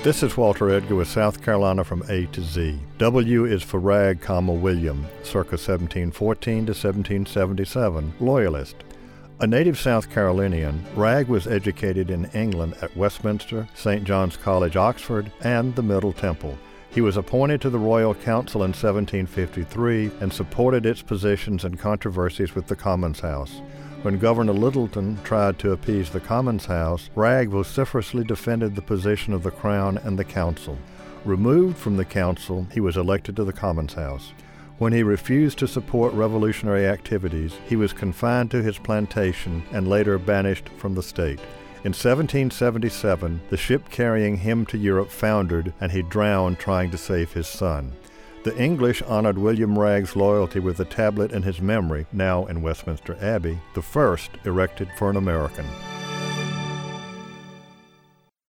This is Walter Edgar with South Carolina from A to Z. W is for Rag, William, circa 1714 to 1777, Loyalist. A native South Carolinian, Rag was educated in England at Westminster, St. John's College, Oxford, and the Middle Temple. He was appointed to the Royal Council in 1753 and supported its positions and controversies with the Commons House. When Governor Littleton tried to appease the Commons House, Rag vociferously defended the position of the Crown and the Council. Removed from the Council, he was elected to the Commons House. When he refused to support revolutionary activities, he was confined to his plantation and later banished from the state. In 1777, the ship carrying him to Europe foundered, and he drowned trying to save his son. The English honored William Rag's loyalty with a tablet in his memory, now in Westminster Abbey, the first erected for an American.